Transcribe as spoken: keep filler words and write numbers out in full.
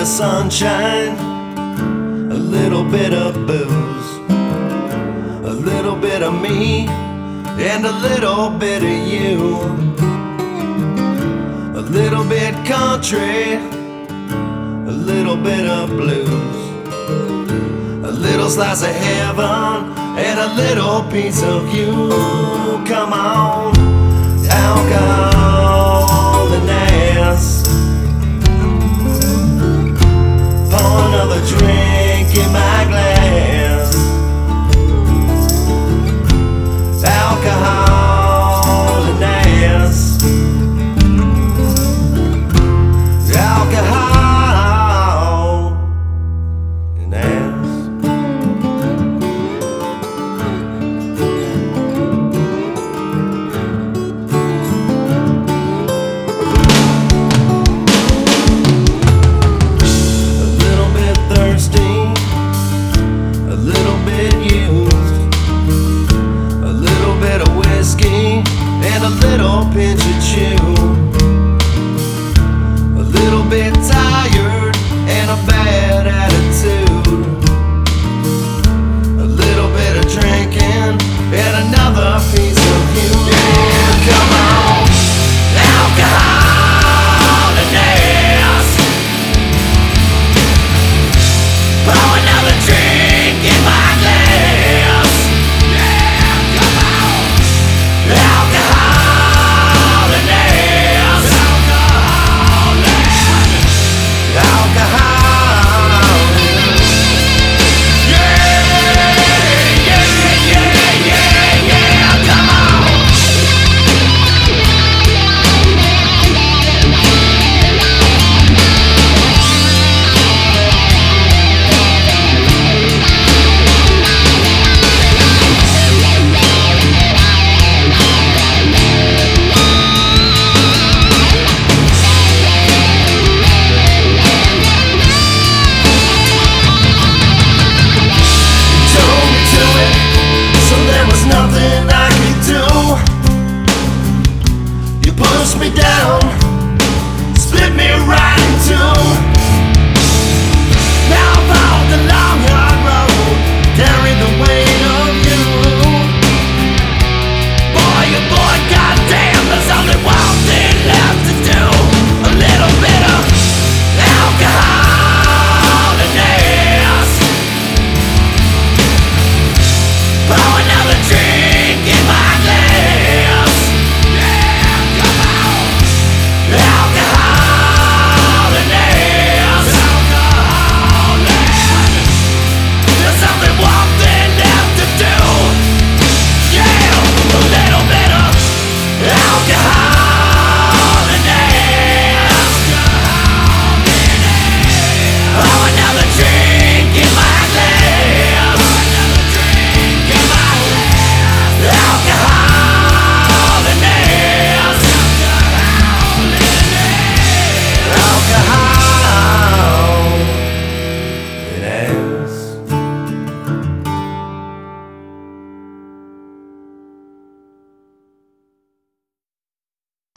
of sunshine, a little bit of booze, a little bit of me, and a little bit of you. A little bit country, a little bit of blues, a little slice of heaven, and a little piece of you. Come on, alcohol and ass. Pour another drink in my